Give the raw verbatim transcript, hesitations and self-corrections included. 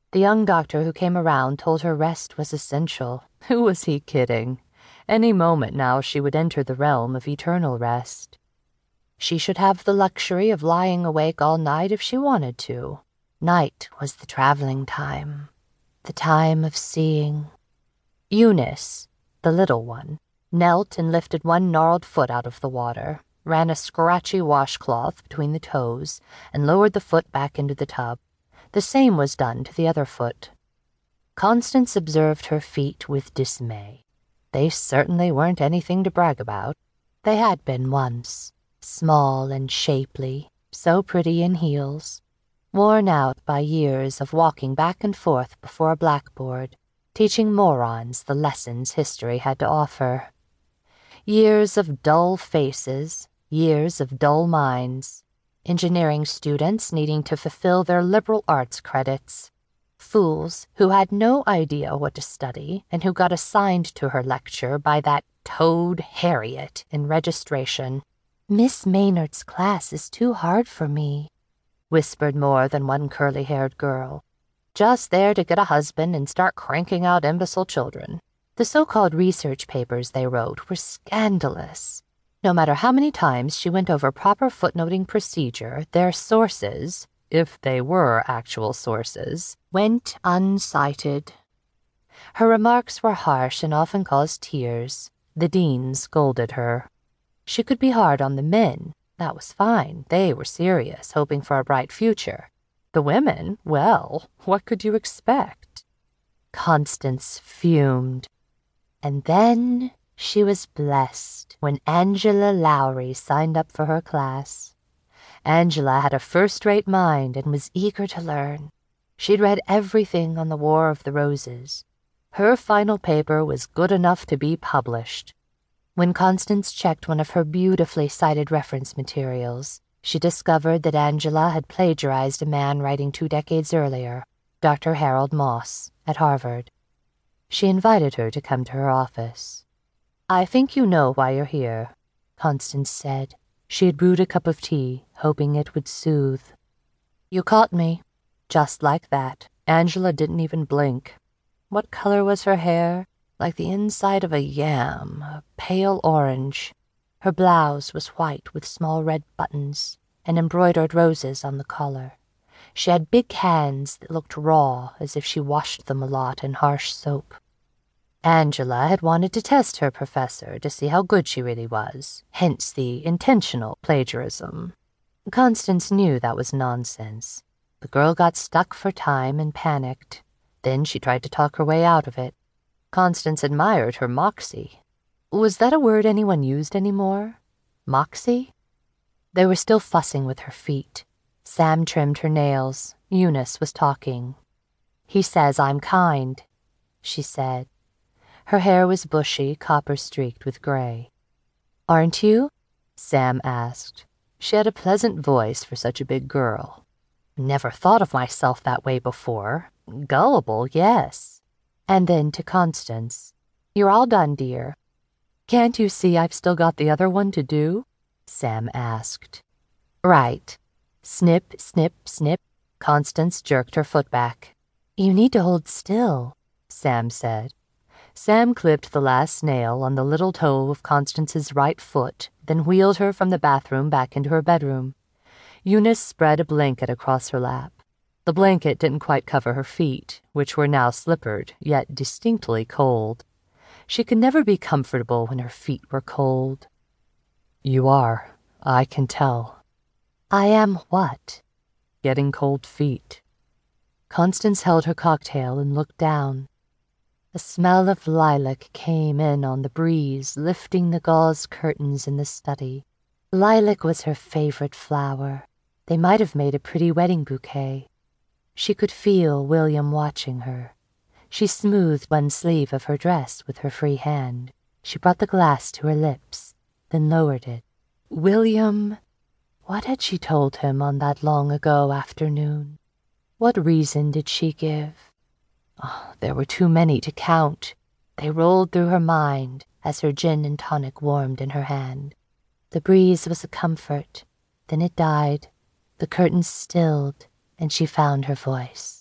The young doctor who came around told her rest was essential. Who was he kidding? Any moment now she would enter the realm of eternal rest. She should have the luxury of lying awake all night if she wanted to. Night was the traveling time, the time of seeing. Eunice, the little one, knelt and lifted one gnarled foot out of the water, ran a scratchy washcloth between the toes, and lowered the foot back into the tub. The same was done to the other foot. Constance observed her feet with dismay. They certainly weren't anything to brag about. They had been once, small and shapely, so pretty in heels, worn out by years of walking back and forth before a blackboard, teaching morons the lessons history had to offer. Years of dull faces, years of dull minds, engineering students needing to fulfill their liberal arts credits, fools who had no idea what to study and who got assigned to her lecture by that toad Harriet in registration. "Miss Maynard's class is too hard for me," whispered more than one curly-haired girl, just there to get a husband and start cranking out imbecile children. The so-called research papers they wrote were scandalous. No matter how many times she went over proper footnoting procedure, their sources, if they were actual sources, went uncited. Her remarks were harsh and often caused tears. The dean scolded her. She could be hard on the men. That was fine. They were serious, hoping for a bright future. The women, well, what could you expect? Constance fumed. And then she was blessed when Angela Lowry signed up for her class. Angela had a first-rate mind and was eager to learn. She'd read everything on the War of the Roses. Her final paper was good enough to be published. When Constance checked one of her beautifully cited reference materials, she discovered that Angela had plagiarized a man writing two decades earlier, Doctor Harold Moss, at Harvard. She invited her to come to her office. "I think you know why you're here," Constance said. She had brewed a cup of tea, hoping it would soothe. "You caught me." Just like that. Angela didn't even blink. What color was her hair? Like the inside of a yam, a pale orange. Her blouse was white with small red buttons and embroidered roses on the collar. She had big hands that looked raw, as if she washed them a lot in harsh soap. Angela had wanted to test her professor to see how good she really was, hence the intentional plagiarism. Constance knew that was nonsense. The girl got stuck for time and panicked. Then she tried to talk her way out of it. Constance admired her moxie. Was that a word anyone used anymore? Moxie? They were still fussing with her feet. Sam trimmed her nails. Eunice was talking. "He says I'm kind," she said. Her hair was bushy, copper-streaked with gray. "Aren't you?" Sam asked. She had a pleasant voice for such a big girl. "Never thought of myself that way before. Gullible, yes." And then to Constance, "You're all done, dear." "Can't you see I've still got the other one to do?" Sam asked. "Right." Snip, snip, snip. Constance jerked her foot back. "You need to hold still," Sam said. Sam clipped the last nail on the little toe of Constance's right foot, then wheeled her from the bathroom back into her bedroom. Eunice spread a blanket across her lap. The blanket didn't quite cover her feet, which were now slippered, yet distinctly cold. She could never be comfortable when her feet were cold. "You are, I can tell." "I am what?" "Getting cold feet." Constance held her cocktail and looked down. The smell of lilac came in on the breeze, lifting the gauze curtains in the study. Lilac was her favorite flower. They might have made a pretty wedding bouquet. She could feel William watching her. She smoothed one sleeve of her dress with her free hand. She brought the glass to her lips, then lowered it. William... What had she told him on that long-ago afternoon? What reason did she give? Oh, there were too many to count. They rolled through her mind as her gin and tonic warmed in her hand. The breeze was a comfort. Then it died. The curtains stilled, and she found her voice.